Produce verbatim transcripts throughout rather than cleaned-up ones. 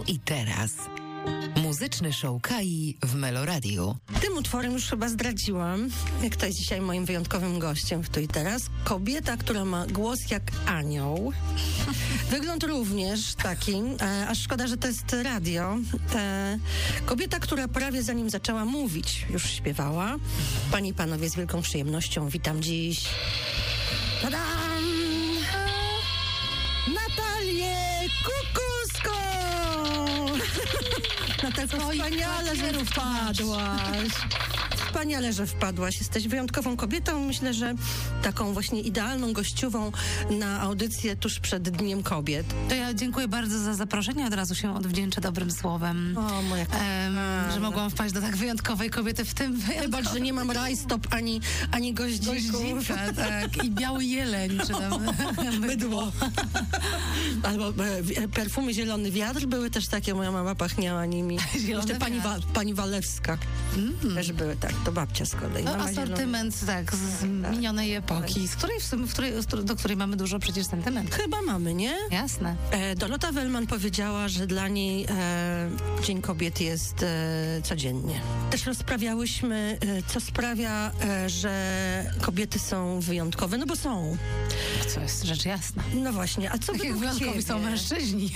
i teraz. Muzyczny show Kai w Meloradiu. Tym utworem już chyba zdradziłam, kto jest dzisiaj moim wyjątkowym gościem w Tu i Teraz. Kobieta, która ma głos jak anioł. Wygląd również taki, e, aż szkoda, że to jest radio. E, kobieta, która prawie zanim zaczęła mówić, już śpiewała. Panie i panowie, z wielką przyjemnością witam dziś Tadam! Natalię Kukuską! Natalko, wspaniale, że wpadłaś. Wspaniale, że wpadłaś. Jesteś wyjątkową kobietą. Myślę, że taką właśnie idealną gościową na audycję tuż przed Dniem Kobiet. To ja dziękuję bardzo za zaproszenie. Od razu się odwdzięczę dobrym słowem. O, moja em, Że mogłam wpaść do tak wyjątkowej kobiety w tym Wybacz, że nie mam rajstop ani, ani goździków. Goździka, tak. I biały jeleń, czy tam mydło. Albo e, perfumy Zielony Wiatr były też takie, moja mama pachniała nimi. Jeszcze pani, Wa, pani Walewska mm. też były, tak, to babcia z kolei. No, asortyment, zielony. tak, z tak. minionej epoki, z której, w sumie, w której, do której mamy dużo przecież sentymentu. Chyba mamy, nie? Jasne. E, Dorota Wellman powiedziała, że dla niej e, Dzień Kobiet jest e, codziennie. Też rozprawiałyśmy, e, co sprawia, e, że kobiety są wyjątkowe, no bo są. Co jest rzecz jasna. No właśnie, a co tak jak wyjątkowi są mężczyźni.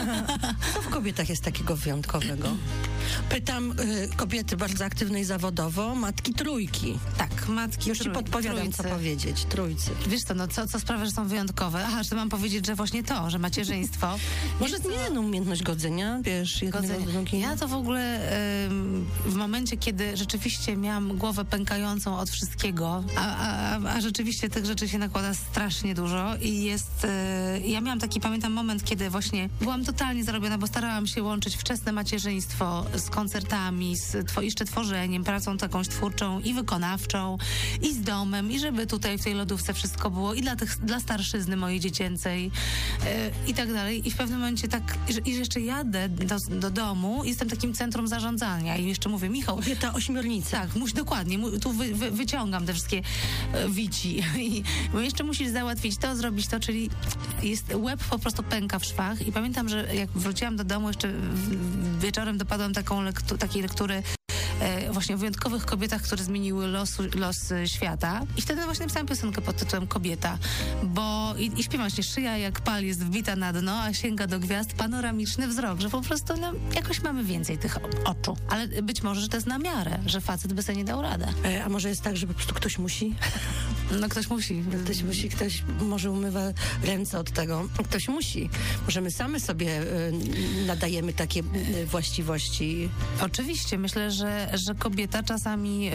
Co w kobietach jest takiego wyjątkowego? Pytam y, kobiety bardzo aktywnej zawodowo, matki trójki. Tak, matki Już ci podpowiadam, trójcy. co powiedzieć, trójcy. Wiesz co, no co, co sprawia, że są wyjątkowe? Aha, że mam powiedzieć, że właśnie to, że macierzyństwo. Może nie, no umiejętność godzenia, wiesz, jednego drugiego. Ja to w ogóle ym, w momencie, kiedy rzeczywiście miałam głowę pękającą od wszystkiego, a, a, a rzeczywiście tych rzeczy się nakłada strasznie dużo i jest, y, ja miałam taki, pamiętam moment, kiedy właśnie byłam totalnie zarobiona, bo starałam się łączyć wczesne macierzyństwo z koncertami, z tw- jeszcze tworzeniem, pracą taką twórczą i wykonawczą, i z domem, i żeby tutaj w tej lodówce wszystko było, i dla, tych, dla starszyzny mojej dziecięcej, yy, i tak dalej. I w pewnym momencie tak, i że, i że jeszcze jadę do, do domu, jestem takim centrum zarządzania i jeszcze mówię, Michał... Kobieta ośmiornica. Tak, musi, dokładnie, mu, tu wy, wy, wyciągam te wszystkie e, wici. I, bo jeszcze musisz załatwić to, zrobić to, czyli jest łeb po prostu pęka w szwach i pamiętam, że jak wróciłam do domu, jeszcze w, wieczorem dopadłam taką lektu, takiej lektury e, właśnie o wyjątkowych kobietach, które zmieniły los, los świata. I wtedy właśnie napisałam piosenkę pod tytułem Kobieta, bo i, i śpiewam właśnie, szyja jak pal jest wbita na dno, a sięga do gwiazd panoramiczny wzrok, że po prostu no, jakoś mamy więcej tych oczu. Ale być może, że to jest na miarę, że facet by sobie nie dał radę. E, a może jest tak, że po prostu ktoś musi? No ktoś musi. Ktoś musi, ktoś może umywa ręce od tego. Ktoś musi. Może my same sobie y, nadajemy takie y, właściwości. Oczywiście. Myślę, że, że kobieta czasami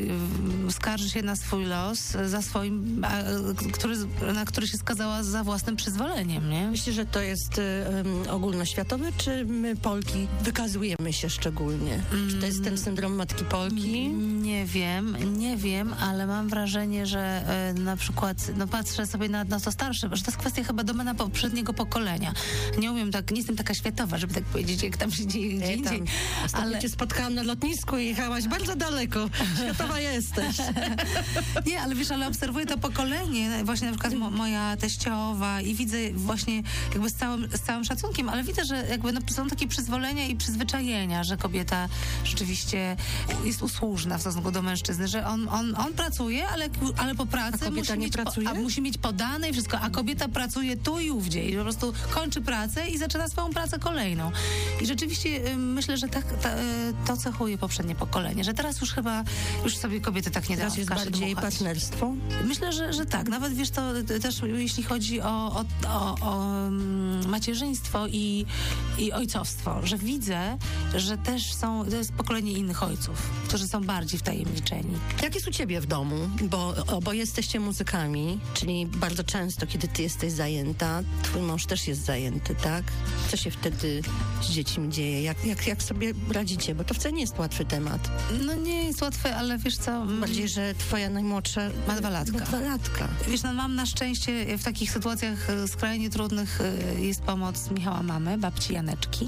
y, skarży się na swój los, za swoim, a, który, na który się skazała za własnym przyzwoleniem, nie? Myślę, że to jest y, ogólnoświatowe, czy my Polki wykazujemy się szczególnie? Mm. Czy to jest ten syndrom matki Polki? Nie wiem, nie wiem, ale mam wrażenie, że y, na przykład, no patrzę sobie na, na to starsze, że to jest kwestia chyba domena poprzedniego pokolenia. Nie umiem tak, nie jestem taka światowa, żeby tak powiedzieć, jak tam się dzieje gdzie indziej. Ale cię spotkałam na lotnisku i jechałaś bardzo daleko. Światowa jesteś. Nie, ale wiesz, ale obserwuję to pokolenie, właśnie na przykład mo, moja teściowa i widzę właśnie jakby z całym, z całym szacunkiem, ale widzę, że jakby no, są takie przyzwolenia i przyzwyczajenia, że kobieta rzeczywiście jest usłużna w stosunku do mężczyzny, że on, on, on pracuje, ale, ale po pracy musi mieć, po, a musi mieć podane i wszystko, a kobieta pracuje tu i ówdzie i po prostu kończy pracę i zaczyna swoją pracę kolejną. I rzeczywiście y, myślę, że tak, ta, y, to cechuje poprzednie pokolenie, że teraz już chyba, już sobie kobiety tak nie dają. Teraz jest bardziej dmuchać. Partnerstwo? Myślę, że, że tak. Nawet wiesz, to też jeśli chodzi o, o, o, o macierzyństwo i, i ojcowstwo, że widzę, że też są, to jest pokolenie innych ojców, którzy są bardziej wtajemniczeni. Jak jest u ciebie w domu? Bo oboje jesteście muzykami, czyli bardzo często, kiedy ty jesteś zajęta, twój mąż też jest zajęty, tak? Co się wtedy z dziećmi dzieje? Jak, jak, jak sobie radzicie? Bo to wcale nie jest łatwy temat. No nie jest łatwy, ale wiesz co... Bardziej, że twoja najmłodsza... Ma dwa latka. Ma dwa latka. Wiesz, no mam na szczęście w takich sytuacjach skrajnie trudnych jest pomoc Michała mamy, babci Janeczki,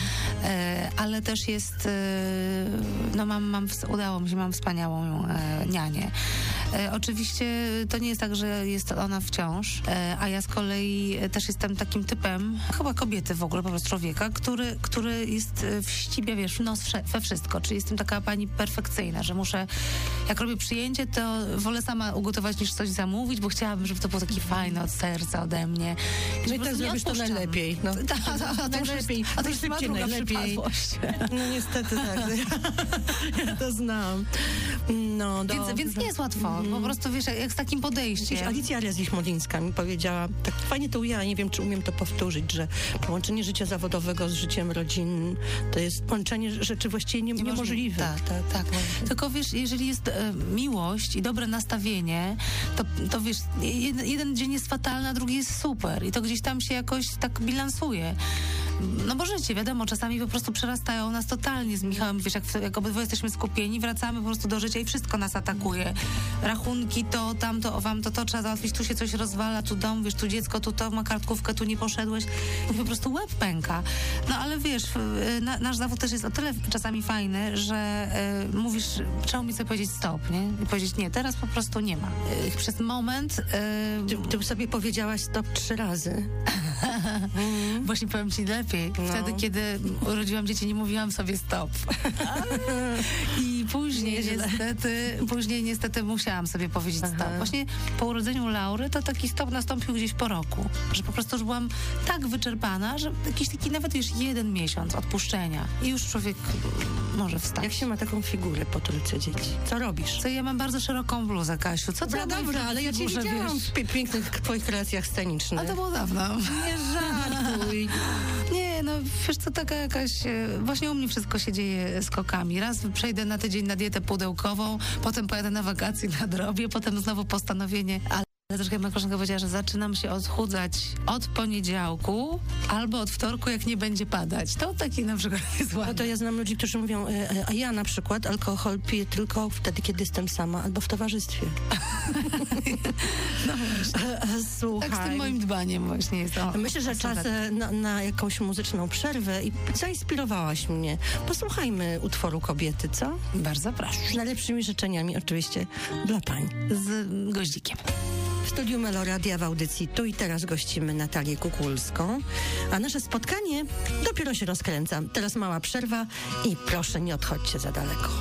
e, ale też jest, e, no mam, mam, udało mi się, mam wspaniałą e, nianię. E, oczywiście to nie jest tak, że jest ona wciąż, e, a ja z kolei też jestem takim typem, chyba kobiety w ogóle, po prostu człowieka, który, który jest wścibia, wiesz, nos we wszystko. Czyli jestem taka pani perfekcyjna, że muszę, jak robię przyjęcie, to wolę sama ugotować niż coś zamówić, bo chciałabym, żeby to było takie fajne od serca, ode mnie. No i tak zrobisz to najlepiej. No. Ta, ta, ta, najlepiej. A to jest szybciej, najlepiej. No niestety tak. Ja, ja to znam. No, więc, więc nie jest łatwo. Mm. Po prostu, wiesz, jak z takim podejściem. Wiesz, Alicja Rezlich-Modlińska mi powiedziała, tak fajnie to ujęła, nie wiem, czy umiem to powtórzyć, że połączenie życia zawodowego z życiem rodzinnym to jest połączenie rzeczy właściwie nie, niemożliwe. Tak, tak, tak. Tylko wiesz, jeżeli jest e, miłość i dobre nastawienie, to, to wiesz, jeden, jeden dzień jest fatalny, a drugi jest super. I to gdzieś tam się jakoś tak bilansuje. No bo życie, wiadomo, czasami po prostu przerastają nas totalnie z Michałem, wiesz, jak, jak obydwoje jesteśmy skupieni, wracamy po prostu do życia i wszystko nas atakuje. Rachunki, to, tamto, o wam, to, to trzeba załatwić, tu się coś rozwala, tu dom, wiesz, tu dziecko, tu to ma kartkówkę, tu nie poszedłeś i po prostu łeb pęka. No ale wiesz, na, nasz zawód też jest o tyle czasami fajny, że y, mówisz, trzeba mi sobie powiedzieć stop, nie? I powiedzieć nie, teraz po prostu nie ma. Y, przez moment... Y, ty, ty sobie powiedziałaś stop trzy razy. mm. Właśnie powiem ci lepiej. No. Wtedy, kiedy urodziłam dzieci, nie mówiłam sobie stop. I później niestety, później niestety musiałam sobie powiedzieć Aha. stop. Właśnie po urodzeniu Laury to taki stop nastąpił gdzieś po roku. Że po prostu już byłam tak wyczerpana, że jakiś taki nawet już jeden miesiąc odpuszczenia i już człowiek może wstać. Jak się ma taką figurę po trójce dzieci? Co robisz? Co, ja mam bardzo szeroką bluzę, Kasiu. Co dobra, dobra, ale ja cię widziałam w pięknych twoich kreacjach scenicznych. A to było dawno. Nie żartuj. Nie, no wiesz co, taka jakaś... Właśnie u mnie wszystko się dzieje skokami. Raz przejdę na tydzień na dietę pudełkową, potem pojadę na wakacje na drobie, potem znowu postanowienie... Ale troszkę moja koleżanka powiedziała, że zaczynam się odchudzać od poniedziałku albo od wtorku, jak nie będzie padać. To taki na przykład jest ładny. No to ja znam ludzi, którzy mówią, a ja na przykład alkohol piję tylko wtedy, kiedy jestem sama albo w towarzystwie. No właśnie. Słuchaj. Tak z tym moim dbaniem właśnie jest. O, Myślę, że czas na, na jakąś muzyczną przerwę i zainspirowałaś mnie. Posłuchajmy utworu Kobiety, co? Bardzo proszę. Z najlepszymi życzeniami oczywiście dla pań. Z goździkiem. W studiu Meloradia w audycji Tu i Teraz gościmy Natalię Kukulską, a nasze spotkanie dopiero się rozkręca. Teraz mała przerwa i proszę, nie odchodźcie za daleko.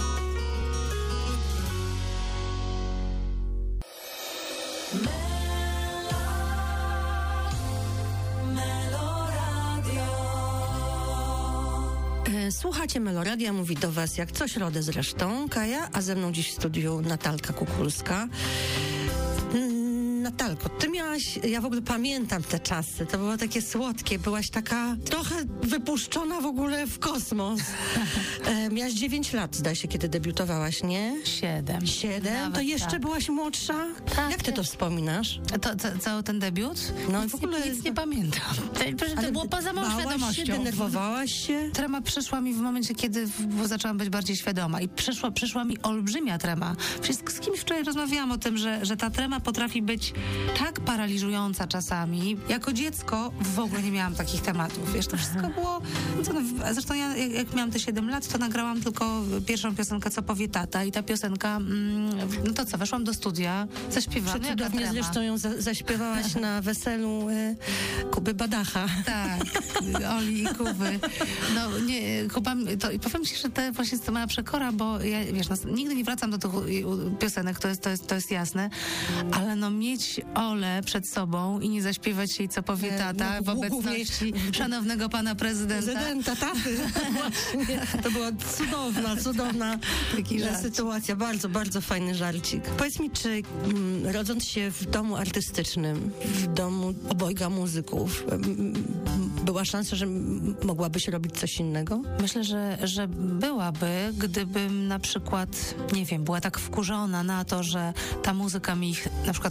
Słuchacie Meloradia, mówi do was jak co środę zresztą Kaja, a ze mną dziś w studiu Natalka Kukulska. Natalko, ty miałaś, ja w ogóle pamiętam te czasy, to było takie słodkie, byłaś taka trochę wypuszczona w ogóle w kosmos. E, miałaś dziewięć lat, zdaje się, kiedy debiutowałaś, nie? Siedem. Siedem? Nawet to jeszcze tak. byłaś młodsza? Tak. Jak ty to wspominasz? To, to, cały ten debiut? No nic, w ogóle nie, nic nie pamiętam. To, to, to było poza moją świadomością. Się, denerwowałaś się? Trema przyszła mi w momencie, kiedy w, zaczęłam być bardziej świadoma i przyszła, przyszła mi olbrzymia trema. Wszystko, z kimś wczoraj rozmawiałam o tym, że, że ta trema potrafi być tak paraliżująca czasami. Jako dziecko w ogóle nie miałam takich tematów. Wiesz, to wszystko było... Co, no, zresztą ja, jak, jak miałam te siedem lat, to nagrałam tylko pierwszą piosenkę, co powie tata i ta piosenka, mm, no to co, weszłam do studia, zaśpiewałam. Przecudownie zresztą ją za, zaśpiewałaś na weselu y, Kuby Badacha. Tak, Oli i Kuby. No nie, Kuba, to, i powiem ci, że to właśnie jest to mała przekora, bo ja, wiesz, no, nigdy nie wracam do tych piosenek, to jest, to jest, to jest jasne, ale no mieć Olę przed sobą i nie zaśpiewać jej, co powie tata, no, w obecności szanownego pana prezydenta. Prezydenta, taty. Właśnie. To była cudowna, cudowna Taki sytuacja. Bardzo, bardzo fajny żarcik. Powiedz mi, czy m, rodząc się w domu artystycznym, w domu obojga muzyków, m, była szansa, że m, mogłabyś robić coś innego? Myślę, że, że byłaby, gdybym na przykład, nie wiem, była tak wkurzona na to, że ta muzyka mi ich na przykład odbiera.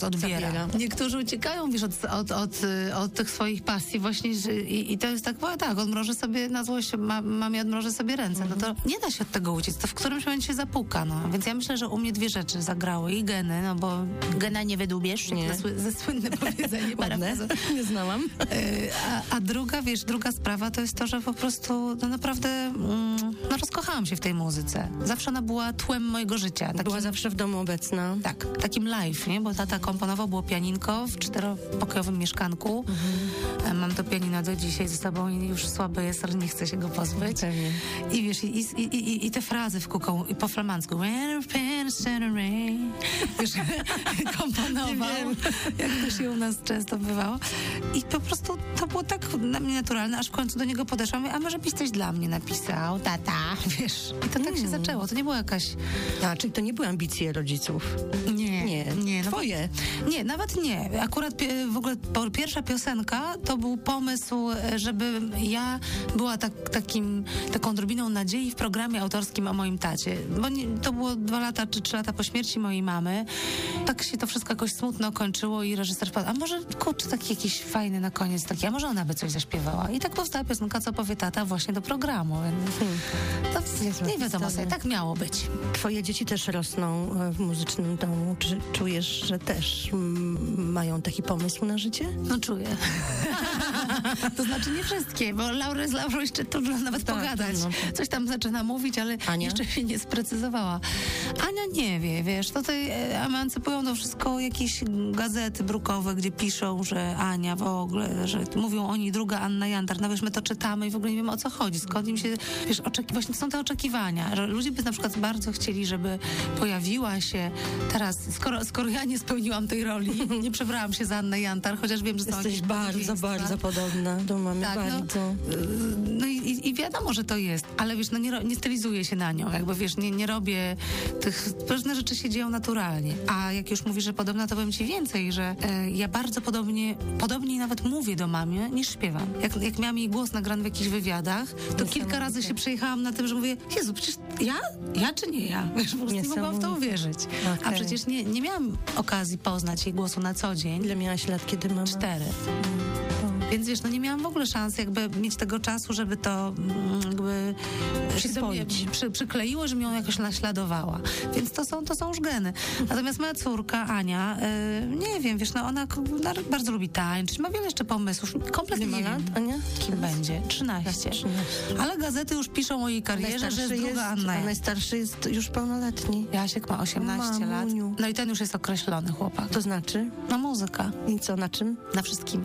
kariera. Niektórzy uciekają, wiesz, od, od, od, od tych swoich pasji właśnie że, i, i to jest tak, bo tak, odmrożę sobie na złość, ma, mamie odmrożę sobie ręce. No to nie da się od tego uciec, to w którymś momencie się zapuka, no. Więc ja myślę, że u mnie dwie rzeczy zagrały i geny, no bo gena nie wydłubiesz, Nie. ze, ze słynne powiedzenie. Ładne, nie znałam. A, a druga, wiesz, druga sprawa to jest to, że po prostu no naprawdę mm, no rozkochałam się w tej muzyce. Zawsze ona była tłem mojego życia. Takim, Była zawsze w domu obecna. tak, takim live, nie? Bo tata komponował, było pianinko w czteropokojowym mieszkanku. Mhm. Mam to pianino do dzisiaj ze sobą i już słabe jest, ale nie chcę się go pozbyć. Pewnie. I wiesz, i, i, i, i te frazy w kuką, i po flamandzku. Wiesz, komponował, jak to się u nas często bywało. I po prostu to było tak na mnie naturalne, aż w końcu do niego podeszłam i a może byś coś dla mnie napisał, tata, wiesz. I to tak się zaczęło, to nie była jakaś... A, czyli to nie były ambicje rodziców? Nie, Nie, nie no, twoje? Nie, nawet nie. Akurat pi- w ogóle po, pierwsza piosenka to był pomysł, żeby ja była tak, takim, taką odrobiną nadziei w programie autorskim o moim tacie. Bo nie, to było dwa lata czy trzy lata po śmierci mojej mamy. Tak się to wszystko jakoś smutno kończyło i reżyser padł, a może kurczę taki jakiś fajny na koniec taki, a może ona by coś zaśpiewała. I tak powstała piosenka Co powie tata właśnie do programu. Hmm. To nie wiadomo sobie, tak miało być. Twoje dzieci też rosną w muzycznym domu. Czy czujesz, że też mm, mają taki pomysł na życie? No czuję. To znaczy nie wszystkie, bo Laura z Laurą jeszcze trudno nawet tak, pogadać. No. Coś tam zaczyna mówić, ale Ania? jeszcze się nie sprecyzowała. Ania nie wie, wiesz, tutaj emancypują to wszystko jakieś gazety brukowe, gdzie piszą, że Ania w ogóle, że mówią oni druga Anna Jantar. No wiesz, my to czytamy i w ogóle nie wiemy, o co chodzi. Skąd im się, wiesz, oczeki- właśnie są te oczekiwania, że ludzie by na przykład bardzo chcieli, żeby pojawiła się teraz, skoro, skoro ja nie spełniłam tej roli, nie przebrałam się za Annę Jantar, chociaż wiem, że są Jesteś jakieś bardzo, podobieństwa. bardzo podobna do mamy, Tak, bardzo. no, no i, i, i wiadomo, że to jest, ale wiesz, no nie, ro- nie stylizuję się na nią, jakby wiesz, nie, nie robię tych, pewne rzeczy się dzieją naturalnie, a jak już mówisz, że podobna, to powiem ci więcej, że e, ja bardzo podobnie, podobniej nawet mówię do mamy, niż śpiewam. Jak, jak miałam jej głos nagrany w jakichś wywiadach, to kilka razy się przejechałam na tym, że mówię, Jezu, przecież ja? Ja czy nie ja? Wiesz, po prostu nie mogłam w to uwierzyć. Okay. A przecież nie, nie miałam okazji poznać jej głosu na co dzień. Ile miałaś lat, kiedy mama? Cztery. Więc wiesz, no nie miałam w ogóle szans jakby mieć tego czasu, żeby to mm, jakby się do mnie przy, przykleiło, żeby ją jakoś naśladowała. Więc to są, to są już geny. Natomiast moja córka Ania, y, nie wiem, wiesz, no ona k- bardzo lubi tańczyć, ma wiele jeszcze pomysłów. Kompletnie Ile ma nie wiem, lat, Ania? kim będzie. trzynaście. Ale gazety już piszą o jej karierze, że jest druga Anna. A najstarszy jest już pełnoletni. Jasiek ma osiemnaście lat. Mamuniu. No i ten już jest określony chłopak. To znaczy? No muzyka. I co, na czym? Na wszystkim.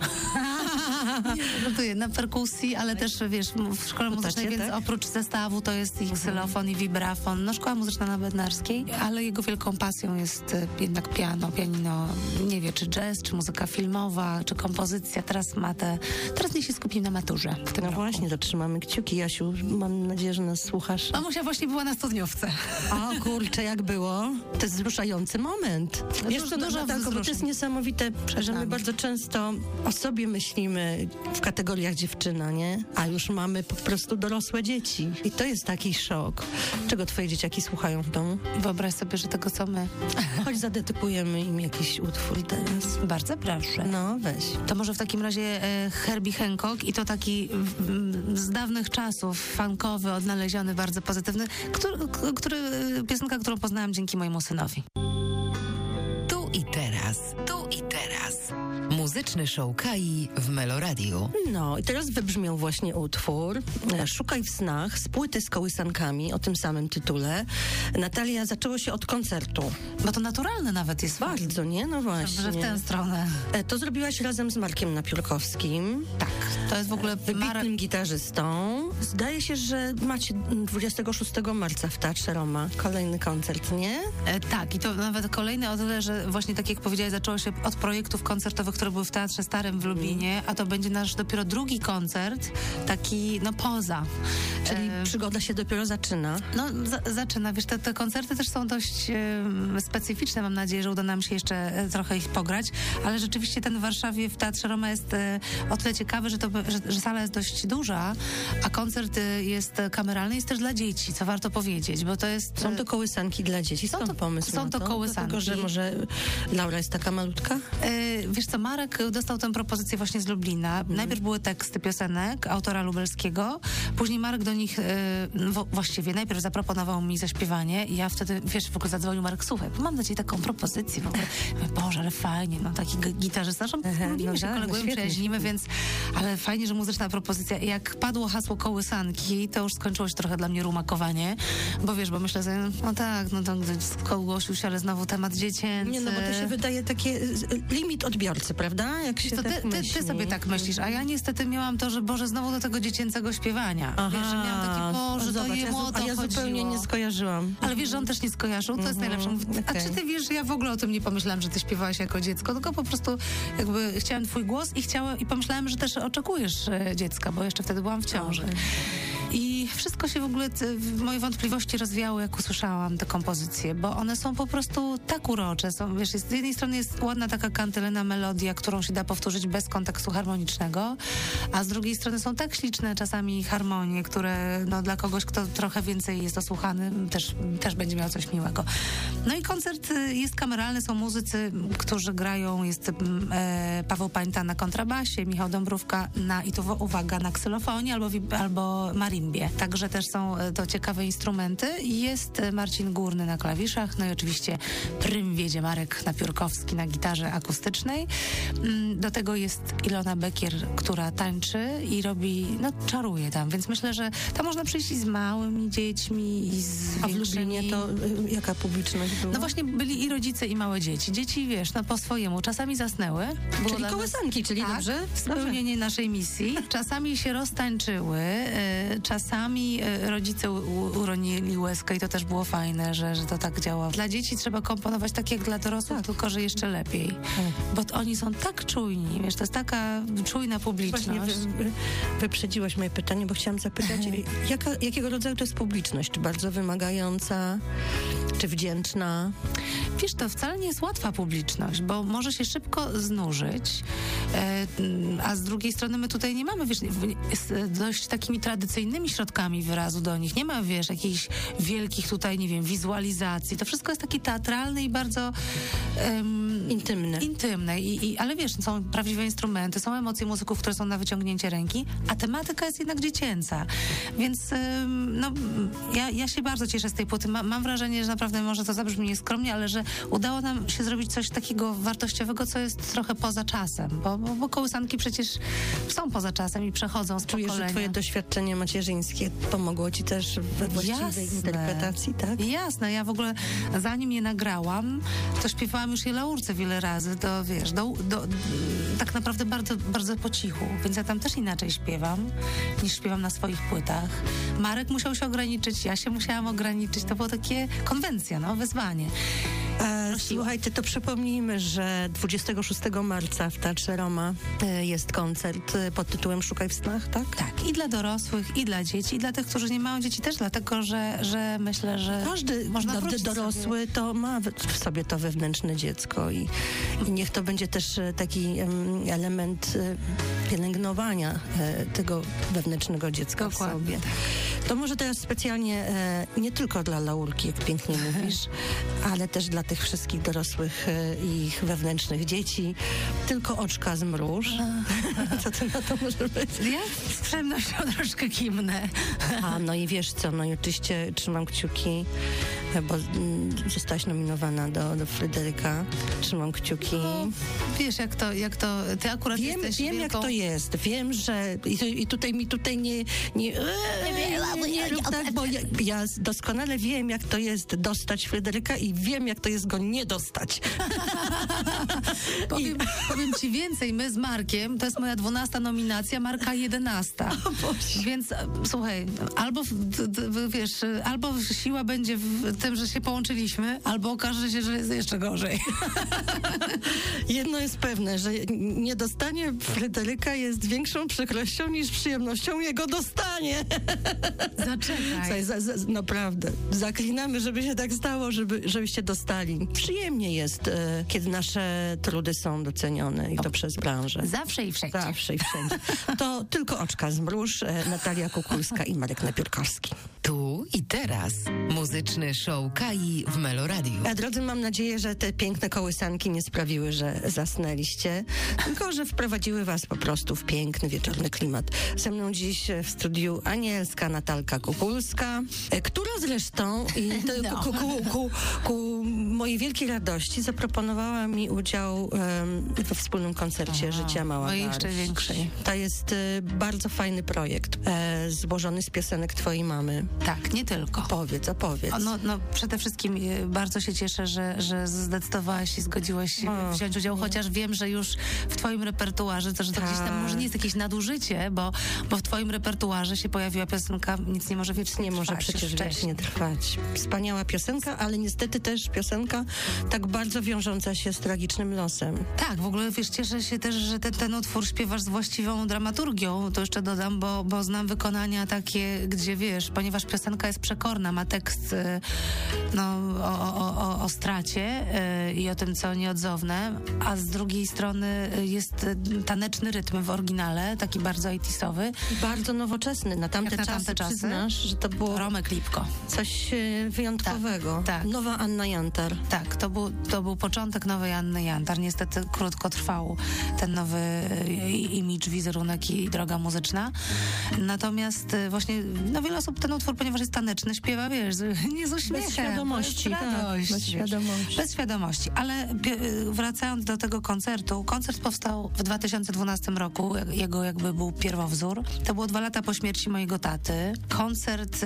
Nie, żartuję, na perkusji, ale też, wiesz, w szkole muzycznej, Tacie, więc tak? oprócz zestawu to jest i ksylofon, i vibrafon. No, szkoła muzyczna na Bednarskiej, ale jego wielką pasją jest e, jednak piano, pianino, nie wie, czy jazz, czy muzyka filmowa, czy kompozycja. Teraz ma te, teraz niech się skupimy na maturze w tym No roku. właśnie, to trzymamy kciuki, Jasiu. Mam nadzieję, że nas słuchasz. Mamusia właśnie była na studniówce. O kurczę, jak było? To jest wzruszający moment. Wiesz co, dużo Natalko, bo to wzruszeń. jest niesamowite, że my nami. bardzo często o sobie myślimy w kategoriach dziewczyna, nie? A już mamy po prostu dorosłe dzieci. I to jest taki szok. Czego twoje dzieciaki słuchają w domu? Wyobraź sobie, że tego co my. Choć zadedykujemy im jakiś utwór teraz. Bardzo proszę. No, weź. To może w takim razie e, Herbie Hancock i to taki mm, z dawnych czasów, funkowy, odnaleziony, bardzo pozytywny, który, k- który, piosenka, którą poznałam dzięki mojemu synowi. Tu i teraz, tu i teraz. Muzyczny show Kai w Meloradiu. No i teraz wybrzmiał właśnie utwór e, Szukaj w snach z płyty z kołysankami o tym samym tytule. Natalia, zaczęło się od koncertu. Bo to naturalne nawet jest. Bardzo, nie? No właśnie. Że w tę stronę. E, To zrobiłaś razem z Markiem Napiórkowskim, Tak. To jest w ogóle wybitnym Marek. gitarzystą. Zdaje się, że macie dwudziestego szóstego marca w Teatrze Roma kolejny koncert, nie? E, tak, i to nawet kolejny o tyle, że właśnie tak jak powiedziałeś, zaczęło się od projektów koncertowych, które były w Teatrze Starym w Lublinie, a to będzie nasz dopiero drugi koncert, taki, no poza. Czyli E, przygoda się dopiero zaczyna. No, za, zaczyna. Wiesz, te, te koncerty też są dość e, specyficzne. Mam nadzieję, że uda nam się jeszcze e, trochę ich pograć, ale rzeczywiście ten w Warszawie w Teatrze Roma jest e, o tyle ciekawy, że, to, że, że sala jest dość duża, a koncert koncert y, jest kameralny, jest też dla dzieci, co warto powiedzieć, bo to jest... Są to kołysanki dla dzieci. Skąd to, pomysł Są na to kołysanki. Dlatego, że może Laura jest taka malutka? Yy, wiesz co, Marek dostał tę propozycję właśnie z Lublina. Mhm. Najpierw były teksty piosenek autora lubelskiego, później Marek do nich, yy, w, właściwie najpierw zaproponował mi zaśpiewanie i ja wtedy, wiesz, w ogóle zadzwonił Marek, słuchaj, mam dla ciebie taką propozycję w ogóle. Mówię, Boże, ale fajnie, no taki g- gitarzysta, że lubimy no się, tak, kolegujemy, no przeźnimy, więc ale fajnie, że muzyczna propozycja. I jak padło hasło kołysanki, to już skończyło się trochę dla mnie rumakowanie, bo wiesz, bo myślę sobie, no tak, no to zgłosił się, ale znowu temat dziecięcy. Nie, no bo to się wydaje takie limit odbiorcy, prawda? Jak się to tak ty, ty, ty sobie tak myślisz, a ja niestety miałam to, że Boże, znowu do tego dziecięcego śpiewania. Aha, wiesz, że miałam takie, Boże, zobacz, to jemu ja, o to a ja chodziło. zupełnie nie skojarzyłam. Ale wiesz, że on też nie skojarzył, to jest Mhm, najlepsze. Mówię, okej. A czy ty wiesz, że ja w ogóle o tym nie pomyślałam, że ty śpiewałaś jako dziecko, tylko po prostu jakby chciałam twój głos i chciałam, i pomyślałam, że też oczekujesz e, dziecka, bo jeszcze wtedy byłam w ciąży. Okay. I wszystko się w ogóle, t- moje wątpliwości rozwiały, jak usłyszałam te kompozycje, bo one są po prostu tak urocze. Są, wiesz, jest, z jednej strony jest ładna taka kantylena melodia, którą się da powtórzyć bez kontekstu harmonicznego, a z drugiej strony są tak śliczne czasami harmonie, które no, dla kogoś, kto trochę więcej jest osłuchany, też, też będzie miał coś miłego. No i koncert y, jest kameralny, są muzycy, którzy grają, jest mm, e, Paweł Pańta na kontrabasie, Michał Dąbrówka na, i tu uwaga, na ksylofonie albo, wi- albo marimbie. Także też są to ciekawe instrumenty. Jest Marcin Górny na klawiszach, no i oczywiście prym wiedzie Marek Napiórkowski na gitarze akustycznej. Do tego jest Ilona Bekier, która tańczy i robi, no czaruje tam, więc myślę, że tam można przyjść i z małymi dziećmi i z A w większymi. Lublinie to y, jaka publiczność była? No właśnie byli i rodzice, i małe dzieci. Dzieci, wiesz, no po swojemu. Czasami zasnęły. Było Czyli dla nas- kołysanki, czyli tak, dobrze? spełnienie naszej misji. Czasami się roztańczyły, y, czasami y, rodzice u, u, uronili łezkę i to też było fajne, że, że to tak działa. Dla dzieci trzeba komponować tak jak dla dorosłych, Tak. tylko że jeszcze lepiej. Bo t- oni są tak czujni, wiesz, to jest taka czujna publiczność. Właśnie wy, wy, wyprzedziłaś moje pytanie, bo chciałam zapytać, jaka, jakiego rodzaju to jest publiczność? Czy bardzo wymagająca, czy wdzięczna? Wiesz, to wcale nie jest łatwa publiczność, bo może się szybko znużyć, e, a z drugiej strony my tutaj nie mamy, wiesz, w- z dość takimi tradycyjnymi środkami wyrazu do nich. Nie ma, wiesz, jakichś wielkich tutaj, nie wiem, wizualizacji. To wszystko jest takie teatralne i bardzo em, Intymne. intymne. I, i, ale wiesz, są prawdziwe instrumenty, są emocje muzyków, które są na wyciągnięcie ręki, a tematyka jest jednak dziecięca. Więc em, no, ja, ja się bardzo cieszę z tej płyty. Ma, mam wrażenie, że naprawdę może to zabrzmi nieskromnie, ale że udało nam się zrobić coś takiego wartościowego, co jest trochę poza czasem, bo, bo, bo kołysanki przecież są poza czasem i przechodzą z Czujesz, że pokolenia. twoje doświadczenie macierzyńskie pomogło ci też we właściwej Jasne. interpretacji, tak? Jasne, ja w ogóle zanim je nagrałam, to śpiewałam już je Laurce wiele razy, to wiesz, do, do, tak naprawdę bardzo, bardzo po cichu, więc ja tam też inaczej śpiewam, niż śpiewam na swoich płytach. Marek musiał się ograniczyć, ja się musiałam ograniczyć, to było takie konwencja, no, wyzwanie. E, słuchajcie, to przypomnijmy, że dwudziestego szóstego marca w Teatrze Roma e, jest koncert e, pod tytułem Szukaj w snach, tak? Tak, i dla dorosłych, i dla dzieci, i dla tych, którzy nie mają dzieci też, dlatego, że, że myślę, że Każdy można dobry wrócić dorosły sobie. to ma w w sobie to wewnętrzne dziecko i, i niech to będzie też e, taki em, element e, pielęgnowania e, tego wewnętrznego dziecka Dokładnie. w sobie. To może teraz specjalnie e, nie tylko dla Laurki, jak pięknie mówisz, ale też dla tych wszystkich dorosłych e, i ich wewnętrznych dzieci. Tylko oczka zmruż. Co to na to może być? Ja z przyjemnością troszkę kimnę. A, no i wiesz co, no i oczywiście trzymam kciuki, bo mm, zostałaś nominowana do, do Fryderyka. Trzymam kciuki. No, wiesz, jak to, jak to, ty akurat Wiem, jesteś wiem wielką... jak to jest. Wiem, że i, i tutaj mi tutaj nie nie, nie, nie, nie rób tak, bo ja, ja doskonale wiem, jak to jest dostać Fryderyka i wiem, jak to jest go nie dostać. Powiem, powiem ci więcej, my z Markiem, to jest moja dwunasta nominacja, Marka jedenasta. Więc e, słuchaj, albo w- d, d, wiesz, albo siła będzie w tym, że się połączyliśmy, albo okaże się, że jest jeszcze gorzej. Jedno jest pewne, że niedostanie Fryderyka jest większą przykrością niż przyjemnością jego dostanie. Zaczekaj. Słuchaj, za, za, naprawdę. Zaklinamy, żeby się tak stało, żeby, żebyście dostali. Przyjemnie jest, e, kiedy nasze trudy są docenione i to przez branżę. Zawsze i wszędzie. Zawsze i wszędzie. To tylko oczka zmruż, e, Natalia Kukulska i Marek Napiórkowski. Tu i teraz. Muzyczny show Kai w Meloradiu. A drodzy, mam nadzieję, że te piękne kołysanki nie sprawiły, że zasnęliście, tylko że wprowadziły was po prostu w piękny, wieczorny klimat. Ze mną dziś w studiu anielska Natalka Kukulska, e, która zresztą i to, No. ku, ku, ku, ku mojej wielkiej radości zaproponowała mi udział em, we wspólnym koncercie Aha, Życia Mała no i Garść. jeszcze większej. To jest e, bardzo fajny projekt, e, złożony z piosenek twojej mamy. Tak, nie tylko. Powiedz, opowiedz. O, No, no przede wszystkim e, bardzo się cieszę, że, że zdecydowałaś i zgodziłaś się O, wziąć udział, chociaż wiem, że już w twoim repertuarze, to, że to gdzieś tam Tak. może nie jest jakieś nadużycie, bo, bo w twoim repertuarze się pojawiła piosenka Nic nie może wiecznie Nie może trwać, przecież już wcześniej. wiecznie trwać. Wspaniała piosenka, ale niestety też piosenka tak bardzo wiążąca się z tragicznym losem. Tak, w ogóle wiesz, cieszę się też, że ten, ten utwór śpiewasz z właściwą dramaturgią, to jeszcze dodam, bo, bo znam wykonania takie, gdzie wiesz, ponieważ piosenka jest przekorna, ma tekst y, no, o, o, o, o stracie y, i o tym, co nieodzowne, a z drugiej strony y, jest y, taneczny rytm w oryginale, taki bardzo ojtisowy. Bardzo nowoczesny. Na tamte, Jak na czasy, tamte czasy? przyznasz, że to było Romek Lipko. coś e, wyjątkowego. Tak, tak. Nowa Anna Jantar. Tak, to był, to był początek nowej Anny Jantar. Niestety krótko trwał ten nowy y, imidż, wizerunek i droga muzyczna. Natomiast y, właśnie, no wiele osób ten utwór, ponieważ jest taneczny, śpiewa, wiesz, z- nie z uśmiechem. Bez świadomości. Bez Tak, radości, bez wiesz. świadomości. Bez świadomości. Ale pi- y, wracając do tego koncertu, koncert powstał w dwa tysiące dwunastym roku. jak- Jego jakby był pierwowzór. To było dwa lata po śmierci mojego taty. Koncert, y,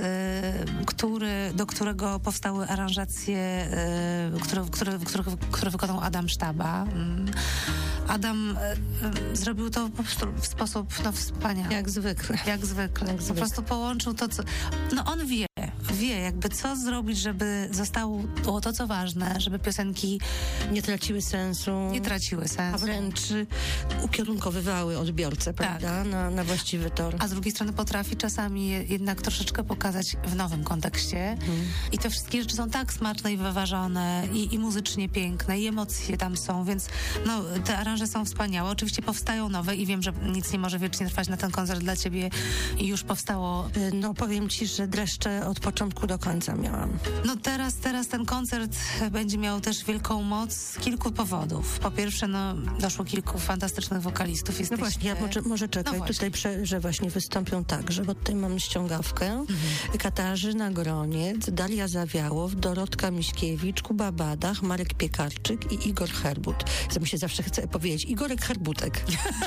który, do którego powstały aranżacje, y, które, które, które, które wykonał Adam Sztaba. Mm. Adam y, y, zrobił to po prostu w sposób no, wspaniały. Jak zwykle. Jak zwykle. Jak po zwykle. prostu połączył to, co... No on wie, wie jakby co zrobić, żeby zostało to, co ważne, żeby piosenki Nie traciły sensu. nie traciły A sensu. wręcz y, ukierunkowywały odbiorcę, prawda? Na, na właściwy tor. A z drugiej strony potrafi czasami je jednak troszeczkę pokazać w nowym kontekście. Mhm. I te wszystkie rzeczy są tak smaczne i wyważone i, i muzycznie piękne i emocje tam są, więc no, te aranże są wspaniałe. Oczywiście powstają nowe i wiem, że nic nie może wiecznie trwać na ten koncert dla ciebie i już powstało. Y, No powiem ci, że dreszcze od początku do końca miałam. No teraz, teraz ten koncert będzie miał też wielką moc z kilku powodów. Po pierwsze, no doszło kilku fantastycznych wokalistów. No Jesteście... właśnie, ja może, może czekaj, No właśnie. tutaj, prze, że właśnie wystąpią także, bo tutaj mam ściągawkę. Mhm. Katarzyna Groniec, Daria Zawiałow, Dorotka Miśkiewicz, Kuba Badach, Marek Piekarczyk i Igor Herbut. Ja mi się zawsze chce powiedzieć Igorek Herbutek.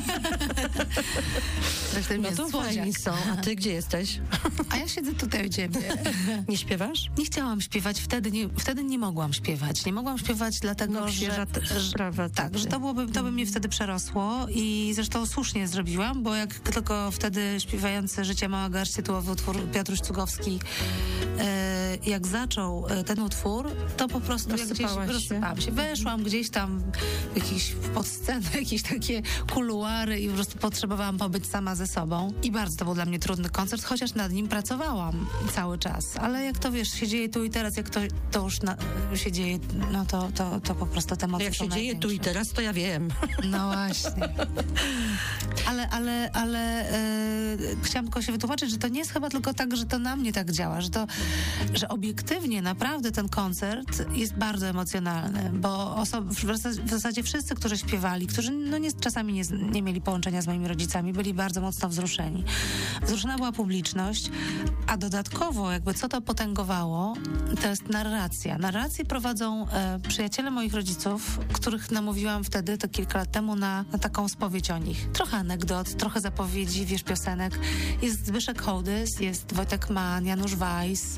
Zresztą No jest to słodziak. fajni są. A ty gdzie jesteś? A ja siedzę tutaj u ciebie. Nie śpiewasz? Nie chciałam śpiewać, wtedy nie, wtedy nie mogłam śpiewać. Nie mogłam śpiewać dlatego, No, że... świeża te- sprawa. Tak, że to, byłoby, to by mnie wtedy przerosło i zresztą słusznie zrobiłam, bo jak tylko wtedy śpiewający Życie Mała Garść, tytułowy utwór Piotruś Cugowski, e, jak zaczął e, ten utwór, to po prostu jak gdzieś Rozsypałaś się. rozsypałam się. Weszłam gdzieś tam w jakieś pod scenę, jakieś takie kuluary i po prostu potrzebowałam pobyć sama ze sobą. I bardzo to był dla mnie trudny koncert, chociaż nad nim pracowałam cały czas. Ale jak to wiesz, się dzieje tu i teraz, jak to, to już na, się dzieje, no to, to, to po prostu te No emocje jak są się dzieje tu i największe. teraz, to ja wiem. No właśnie. Ale, ale, ale e, chciałam tylko się wytłumaczyć, że to nie jest chyba tylko tak, że to na mnie tak działa, że to, że obiektywnie naprawdę ten koncert jest bardzo emocjonalny, bo oso- w zasadzie- w zasadzie wszyscy, którzy śpiewali, którzy no nie, czasami nie, nie mieli połączenia z moimi rodzicami, byli bardzo mocno wzruszeni. Wzruszona była publiczność, a dodatkowo jakby co to potęgowało, to jest narracja. Narrację prowadzą e, przyjaciele moich rodziców, których namówiłam wtedy, to kilka lat temu, na, na taką spowiedź o nich. Trochę anegdot, trochę zapowiedzi, wiesz, piosenek. Jest Zbyszek Hołdys, jest Wojtek Mann, Janusz Weiss, e,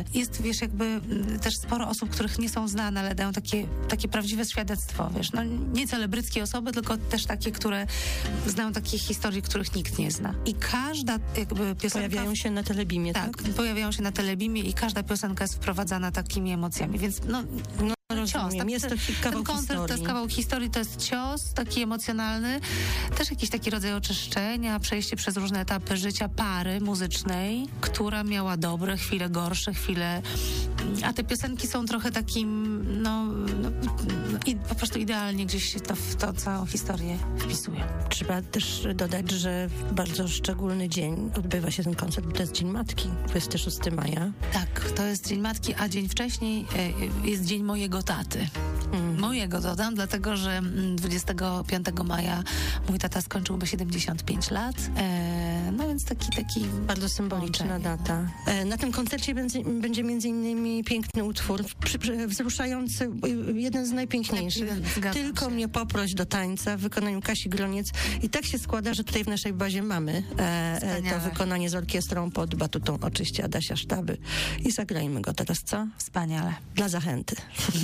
że jest, wiesz, jakby m, też sporo osób, których nie są znane, ale dają takie, takie prawdziwe świadectwo, wiesz, no nie celebryckie osoby, tylko też takie, które znają takie historie, których nikt nie zna. I każda jakby piosenka... Pojawiają się na Telebimie, tak? Tak, pojawiają się na Telebimie i każda piosenka jest wprowadzana takimi emocjami, więc no... No, Cios, rozumiem. tak, Jest to ten, kawał ten koncert historii. to jest kawał historii, to jest cios taki emocjonalny, też jakiś taki rodzaj oczyszczenia, przejście przez różne etapy życia pary muzycznej, która miała dobre chwile, gorsze chwile, a te piosenki są trochę takim, no, no i po prostu idealnie gdzieś się to w to całą historię wpisuje. Trzeba też dodać, że w bardzo szczególny dzień odbywa się ten koncert, bo to jest Dzień Matki, dwudziestego szóstego maja. Tak, to jest Dzień Matki, a dzień wcześniej e, jest Dzień mojego taty. Mm. Mojego dodam, dlatego że dwudziestego piątego maja mój tata skończyłby siedemdziesiąt pięć lat. E, no więc taki, taki bardzo symboliczna połączenie. data. E, na tym koncercie będzie, będzie między innymi piękny utwór, przy, przy, wzruszający, jeden z najpiękniejszych. Tak, Tylko się. mnie poproś do tańca w wykonaniu Kasi Groniec. I tak się składa, że tutaj w naszej bazie mamy e, e, to wykonanie z orkiestrą pod batutą oczywiście Adasia Sztaby. I zagrajmy go teraz, co? Wspaniale. Dla zachęty.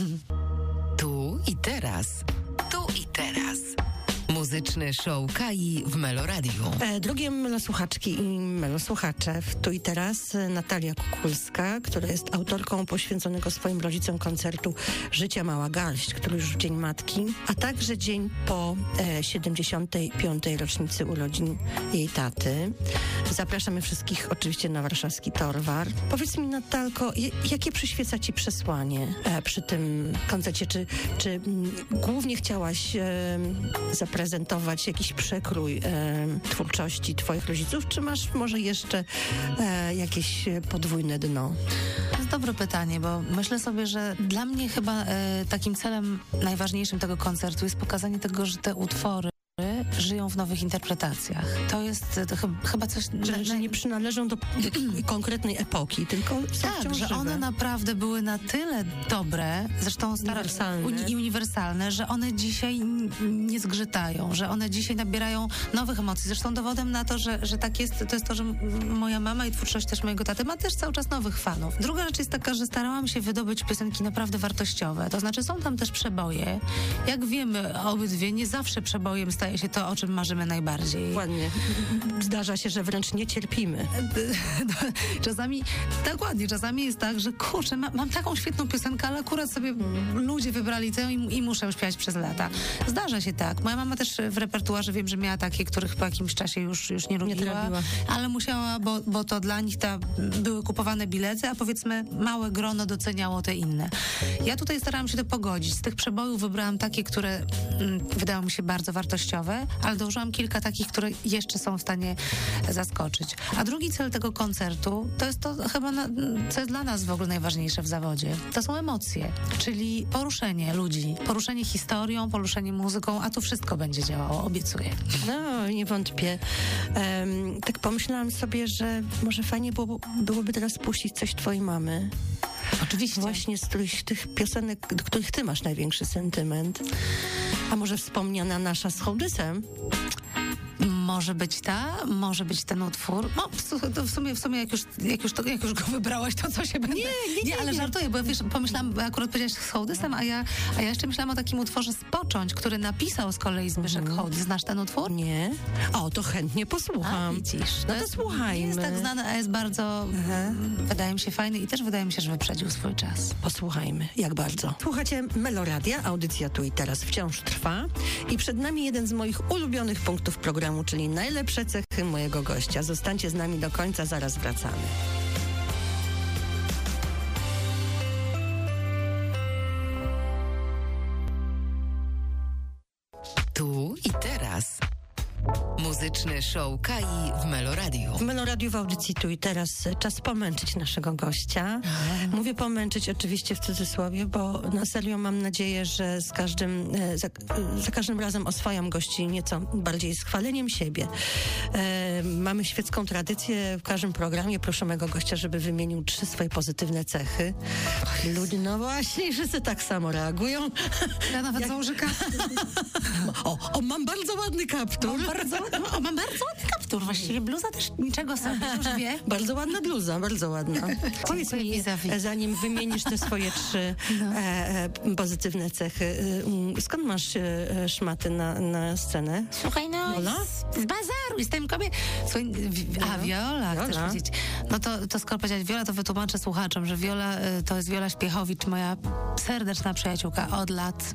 Tu i teraz. Tu i teraz. Muzyczny show Kai w Meloradiu. E, drogie melosłuchaczki i melosłuchacze, w Tu i Teraz Natalia Kukulska, która jest autorką poświęconego swoim rodzicom koncertu Życia Mała Garść, który już w Dzień Matki, a także dzień po e, siedemdziesiątej piątej rocznicy urodzin jej taty. Zapraszamy wszystkich oczywiście na warszawski Torwar. Powiedz mi, Natalko, j- jakie przyświeca ci przesłanie e, przy tym koncercie? Czy, czy m, głównie chciałaś e, zaprezentować prezentować jakiś przekrój e, twórczości twoich rodziców, czy masz może jeszcze e, jakieś podwójne dno? To jest dobre pytanie, bo myślę sobie, że dla mnie chyba e, takim celem najważniejszym tego koncertu jest pokazanie tego, że te utwory żyją w nowych interpretacjach. To jest to ch- chyba coś... Że, że nie przynależą do, do konkretnej epoki, tylko są Tak, wciąż że żywe. one naprawdę były na tyle dobre, zresztą stara- Uniwersalne. uni- i uniwersalne, że one dzisiaj n- nie zgrzytają, że one dzisiaj nabierają nowych emocji. Zresztą dowodem na to, że, że tak jest, to jest to, że m- moja mama i twórczość też mojego taty ma też cały czas nowych fanów. Druga rzecz jest taka, że starałam się wydobyć piosenki naprawdę wartościowe. To znaczy są tam też przeboje. Jak wiemy obydwie, nie zawsze przebojem staje się to, o czym marzymy najbardziej. Ładnie. Zdarza się, że wręcz nie cierpimy. Czasami, dokładnie, czasami jest tak, że kurczę, ma, mam taką świetną piosenkę, ale akurat sobie ludzie wybrali tę i, i muszę śpiewać przez lata. Zdarza się tak. Moja mama też w repertuarze wiem, że miała takie, których po jakimś czasie już, już nie lubiła, trafiła. ale musiała, bo, bo to dla nich ta, były kupowane bilety, a powiedzmy małe grono doceniało te inne. Ja tutaj starałam się to pogodzić. Z tych przebojów wybrałam takie, które mm, wydały mi się bardzo wartościowe, ale dołożyłam kilka takich, które jeszcze są w stanie zaskoczyć. A drugi cel tego koncertu to jest to chyba, na, co jest dla nas w ogóle najważniejsze w zawodzie. To są emocje, czyli poruszenie ludzi, poruszenie historią, poruszenie muzyką, a tu wszystko będzie działało, obiecuję. No, nie wątpię. Um, tak pomyślałam sobie, że może fajnie było, byłoby teraz puścić coś twojej mamy. Oczywiście. Właśnie z którychś tych piosenek, do których ty masz największy sentyment. A może wspomniana nasza z Hołdysem? Może być ta, może być ten utwór. No, to w sumie, w sumie jak, już, jak, już to, jak już go wybrałaś, to co się będzie... Nie, nie, nie, ale nie. żartuję, bo wiesz, pomyślałam, bo akurat powiedziałaś z Hołdysem, a ja, a ja jeszcze myślałam o takim utworze Spocząć, który napisał z kolei Zbyszek Mhm. Hołdys. Znasz ten utwór? Nie. O, to chętnie A, posłucham. widzisz. No to jest- słuchajmy. Nie jest tak znany, a jest bardzo, Aha. wydaje mi się, fajny i też wydaje mi się, że wyprzedził swój czas. Posłuchajmy, jak bardzo. Słuchacie Meloradia, audycja Tu i Teraz wciąż trwa i przed nami jeden z moich ulubionych punktów programu, czyli najlepsze cechy mojego gościa. Zostańcie z nami do końca, zaraz wracamy. Tu i teraz. Muzyczny show Kai w Meloradiu. W Meloradiu w audycji Tu i Teraz czas pomęczyć naszego gościa. Mówię pomęczyć oczywiście w cudzysłowie, bo na serio mam nadzieję, że z każdym, e, za, e, za każdym razem oswajam gości nieco bardziej z chwaleniem siebie. E, mamy świecką tradycję w każdym programie. Proszę mego gościa, żeby wymienił trzy swoje pozytywne cechy. Ludzie, no właśnie, wszyscy tak samo reagują. Ja nawet założę kaptur. O, o, mam bardzo ładny kaptur. Bardzo, O, mam bardzo ładny kaptur, właściwie bluza też niczego sobie, już wie. Bardzo ładna bluza, bardzo ładna. Powiedz mi, vis-a-vis. zanim wymienisz te swoje trzy No. e, e, pozytywne cechy, e, skąd masz e, szmaty na, na scenę? Słuchaj, no, Ola? z, z bazaru, jestem kobietą. Słuchaj, wi- a Viola, chcesz Viola. powiedzieć? No to, to skoro powiedzieć Viola, to wytłumaczę słuchaczom, że Viola y, to jest Viola Śpiechowicz, moja serdeczna przyjaciółka od lat.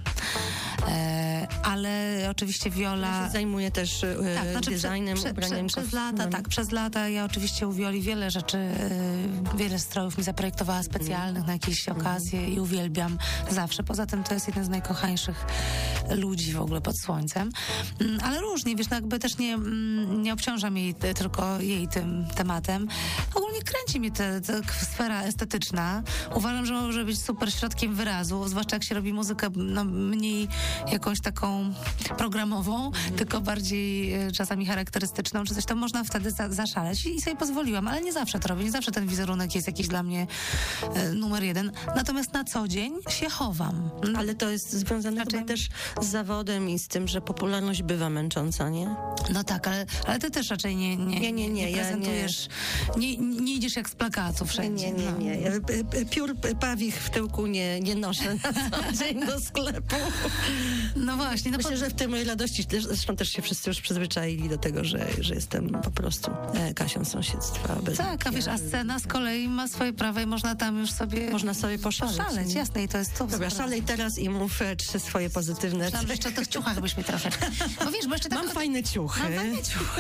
E, ale oczywiście Viola... Zajmuje też e, Tak, znaczy designem, prze, prze, ubraniem, prze, przez kostiumem. lata, tak, przez lata ja oczywiście u Violi wiele rzeczy, y, wiele strojów mi zaprojektowała specjalnych na jakieś okazje i uwielbiam zawsze. Poza tym to jest jeden z najkochańszych ludzi w ogóle pod słońcem. Mm, ale różnie, wiesz, no jakby też nie, mm, nie obciążam jej t- tylko jej tym tematem. Ogólnie kręci mnie ta sfera estetyczna. Uważam, że może być super środkiem wyrazu, zwłaszcza jak się robi muzykę no, mniej jakąś taką programową, tylko bardziej e, czasami charakterystyczną, czy coś, to można wtedy za, zaszaleć i sobie pozwoliłam, ale nie zawsze to robię, nie zawsze ten wizerunek jest jakiś dla mnie e, numer jeden. Natomiast na co dzień się chowam. Ale to jest związane Znaczy- chyba też z zawodem i z tym, że popularność bywa męcząca, nie? No tak, ale, ale ty też raczej nie, nie, Nie, nie, nie, ja prezentujesz, nie. Nie, nie idziesz jak z plakatu wszędzie. Nie, nie, no. nie. Ja, p- p- Piór p- pawich w tyłku nie, nie noszę na co dzień do sklepu. No właśnie. No Myślę, po... że w tej mojej radości, też, zresztą też się wszyscy już przyzwyczaili do tego, że, że jestem po prostu e, Kasią z sąsiedztwa. Bez Tak, a wiesz, a scena z kolei ma swoje prawa i można tam już sobie... Można sobie poszaleć. Poszaleć, nie? jasne, i to jest to. Dobra, szalej teraz i mów e, trzy swoje pozytywne Tam jeszcze o tych ciuchach byś mi troszeczkę... Bo wiesz, bo jeszcze tak... Mam fajne ciuchy. Mam fajne ciuchy.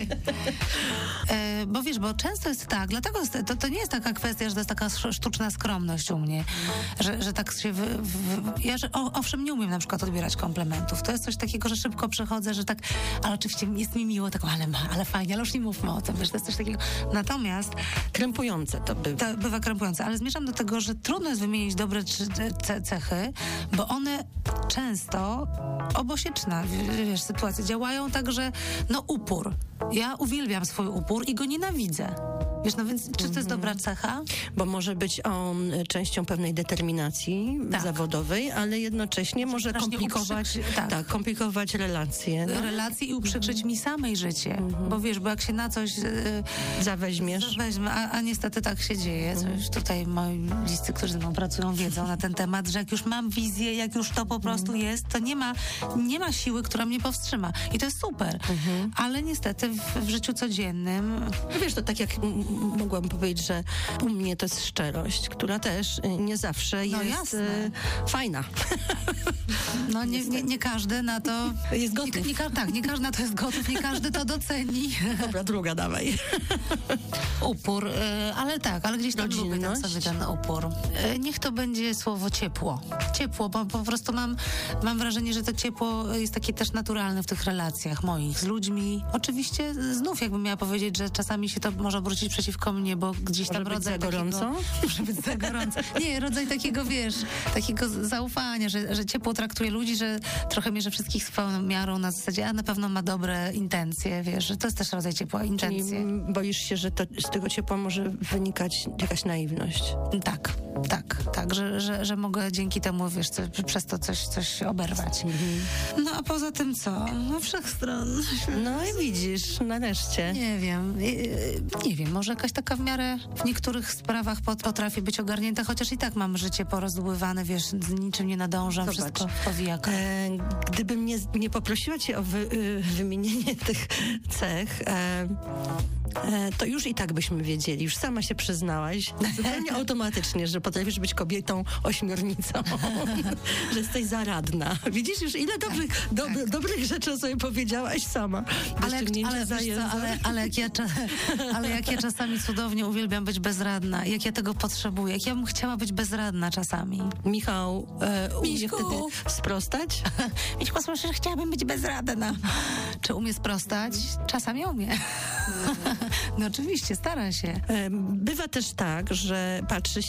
e, bo wiesz, bo często jest tak, dlatego jest, to, to nie jest taka kwestia, że to jest taka sz- sztuczna skromność u mnie, że, że tak się... Wy, wy, ja, że, o, owszem, nie umiem na przykład odbierać komplementów. To jest coś takiego, że szybko przechodzę, że tak, ale oczywiście jest mi miło, tak, ale, ale fajnie, ale już nie mówmy o tym, wiesz, to jest coś takiego. Natomiast Krępujące to by. to bywa krępujące, ale zmierzam do tego, że trudno jest wymienić dobre czy- ce- cechy, bo one często obosieczna, w- wiesz, sytuacja, działają tak, że no upór. Ja uwielbiam swój upór i go nienawidzę. Wiesz, no więc czy to jest dobra cecha? Bo może być on e, częścią pewnej determinacji Tak. zawodowej, ale jednocześnie może strasznie komplikować, uprzykrzy- tak. tak, komplikować relacje. No? Relacje i uprzykrzyć mi samej życie. Bo wiesz, bo jak się na coś yy, Zaweźmiesz. weźmie, a, a niestety tak się dzieje. Co już tutaj moi bliscy, którzy ze mną pracują, wiedzą na ten temat, że jak już mam wizję, jak już to po prostu jest, to nie ma, nie ma siły, która mnie powstrzyma. I to jest super. Ale niestety w, w życiu codziennym No wiesz, to tak jak m- m- mogłam powiedzieć, że u mnie to jest szczerość, która też y, nie zawsze No jest jasne. y, fajna. no nie, nie, nie każdy na to... Jest Nie, gotów. nie, ka- tak, nie każdy na to jest gotów, nie każdy to doceni. Dobra, druga dawaj. Upór, y, ale tak, ale gdzieś tam lubię tam Rodzinność? sobie ten upór. Y, niech to będzie słowo ciepło. Ciepło, bo po prostu mam, mam wrażenie, że to ciepło jest takie też naturalne w tych relacjach moich z ludźmi. Oczywiście znów jakbym miała powiedzieć, że czasami się to może obrócić przeciwko mnie, bo gdzieś tam Może być rodzaj za gorąco? takiego... Może być za gorąco. Nie, rodzaj takiego, wiesz, takiego zaufania, że, że ciepło traktuje ludzi, że trochę mierzy wszystkich swoją miarą na zasadzie, a na pewno ma dobre intencje, wiesz, że to jest też rodzaj ciepła, Czyli intencje. m, boisz się, że to, z tego ciepła może wynikać jakaś naiwność. Tak, tak, tak, że, że, że mogę dzięki temu, wiesz, co, przez to coś, coś oberwać. No a poza tym co? No wszechstronność. No i widzisz, nareszcie. Nie wiem, nie, nie wiem, może jakaś taka w miarę w niektórych sprawach pot- potrafi być ogarnięta, chociaż i tak mam życie porozdływane, wiesz, z niczym nie nadążam, Zobacz. wszystko powija. E, gdybym nie, nie poprosiła cię o wy, y, wymienienie tych cech, e, e, to już i tak byśmy wiedzieli. Już sama się przyznałaś zupełnie automatycznie, że potrafisz być kobietą ośmiornicą, że jesteś zaradna. Widzisz już, ile dobrych, dob, dobrych rzeczy o sobie powiedziałaś sama. Ale, Wyciągnięcie ale, za wiesz co, język. ale, ale, jak ja, cza- ale jak ja czasami cudownie uwielbiam być bezradna, jak ja tego potrzebuję, jak ja bym chciała być bezradna czasami. Michał e, umie Miśku. wtedy sprostać? Miśku, słyszę, że chciałabym być bezradna. Czy umie sprostać? Czasami umie. No oczywiście, stara się. E, Bywa też tak, że patrzy się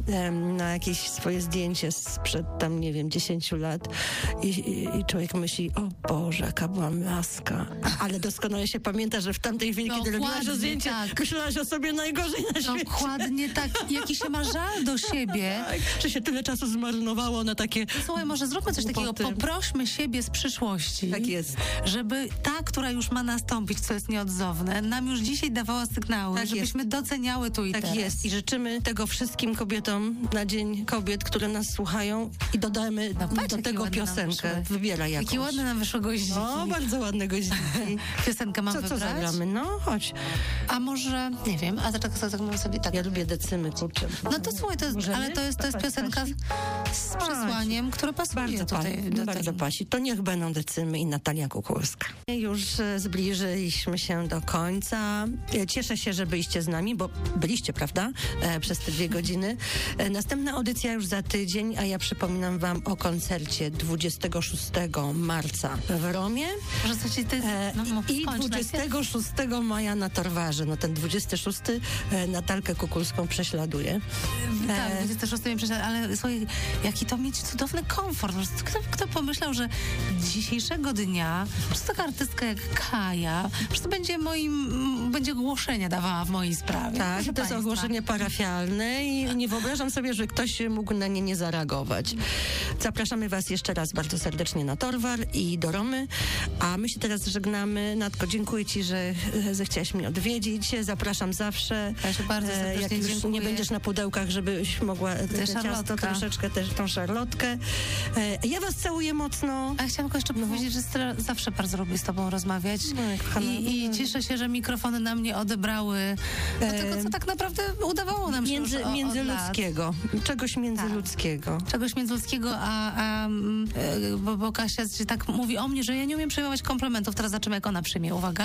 em, na jakieś swoje zdjęcie sprzed tam, nie wiem, dziesięciu lat i, i, i człowiek myśli, o Boże, jaka byłam laska. Ale doskonale się pamięta, że w tamtej chwili, kiedy robiłaś to zdjęcie, tak. myślałaś o sobie najgorzej na świecie. Dokładnie tak. Jaki się ma żal do siebie. Tak, że się tyle czasu zmarnowało na takie... Słuchaj, może zróbmy coś takiego, Głupoty. poprośmy siebie z przyszłości. Tak jest. Żeby ta, która już ma nastąpić, co jest nieodzowne, nam już dzisiaj dawała sygnały, Tak żebyśmy doceniały tu i Tak teraz. jest. I życzymy tego wszystkim kobietom na Dzień Kobiet, które nas słuchają i dodajmy No patrz, do jakie tego ładne nam piosenkę. wyszły. Wybieraj jakąś. Jakie ładne nam wyszły goździki. O, bardzo ładne goździki. Piosenkę mam Co, co wybrać? zagramy? No, chodź. A może, nie wiem, a tak tak mówię sobie tak. Ja lubię decymy, kurczę. No to słuchaj, to jest, Możemy? ale to jest, to jest Pa- piosenka pasi? z przesłaniem, które pasuje Bardzo, tutaj. pa- do bardzo tego. pasi. To niech będą decymy i Natalia Kukulska. Już e, zbliżyliśmy się do końca. E, Cieszę się, że byliście z nami, bo byliście, prawda? E, przez te dwie godziny. E, następna audycja już za tydzień, a ja przypominam wam o koncercie dwudziestego szóstego marca w Romie. Może coś ty, E, no, mów, I skończ najpierw. dwudziestego szóstego maja na Torwarze. No ten dwudziesty szósty e, Natalkę Kukulską prześladuje. Tak, dwudziestego szóstego przecież, ale słuchaj, jaki to mieć cudowny komfort. Po prostu Kto, kto pomyślał, że dzisiejszego dnia po prostu taka artystka jak Kaja po prostu będzie moim, będzie ogłoszenia dawała w mojej sprawie. Tak, Proszę to jest państwa. ogłoszenie parafialne i nie wyobrażam sobie, że ktoś mógł na nie nie zareagować. Zapraszamy was jeszcze raz bardzo serdecznie na Torwar i do Romy, a my się teraz żegnamy. Natko, dziękuję ci, że e, zechciałaś mnie odwiedzić. Zapraszam zawsze. Ja się bardzo E, serdecznie Jak już dziękuję. nie będziesz na pudełkach, żebyś mogła te, te ciasto szarlotka. troszeczkę, też tą szarlotkę. E, Ja was całuję mocno. A chciałam tylko jeszcze powiedzieć, że stra- zawsze bardzo lubię z tobą rozmawiać No, jak kochana. I, i cieszę się, że mikrofony na mnie odebrały no, tego, co tak naprawdę udawało nam się Między, już o, od lat. międzyludzkiego. Czegoś międzyludzkiego. Czegoś międzyludzkiego, a, a mm, e, bo, bo Kasia się tak mówi o mnie, że ja nie umiem przyjmować komplementów. Teraz zobaczymy, jak ona przyjmie. Uwaga.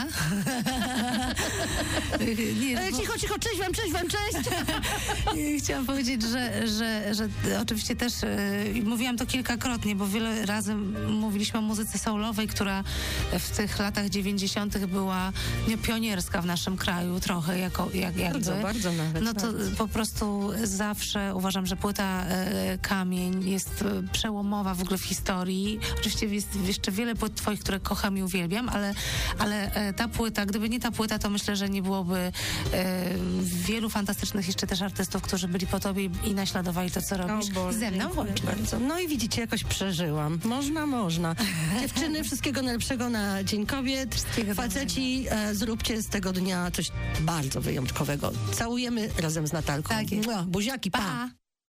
nie, E, bo- Cicho, cicho, cześć wam, cześć wam, cześć! Chciałam powiedzieć, że, że, że oczywiście też e, mówiłam to kilkakrotnie, bo wiele razy mówiliśmy o muzyce soulowej, która w tych latach dziewięćdziesiątych była nie, pionierska w naszym kraju trochę, jako, jak, jakby. Bardzo, bardzo nawet, No to bardzo. po prostu zawsze uważam, że płyta e, Kamień jest e, przełomowa w ogóle w historii. Oczywiście jest jeszcze wiele płyt twoich, które kocham i uwielbiam, ale, ale e, ta płyta, gdyby nie ta płyta, to myślę, że nie byłoby e, wielu fantastycznych jeszcze też artystów, którzy byli po tobie i naśladowali to, co robisz. Boże, Ze mną dziękuję włącznie. bardzo. No i widzicie, jakoś przeżyłam. Można, można. Dziewczyny, wszystkiego najlepszego na Dzień Kobiet. Wszystkiego Faceci, e, zróbcie z tego dnia coś bardzo wyjątkowego. Całujemy razem z Natalką. Tak jest. Mua, buziaki, pa. Pa!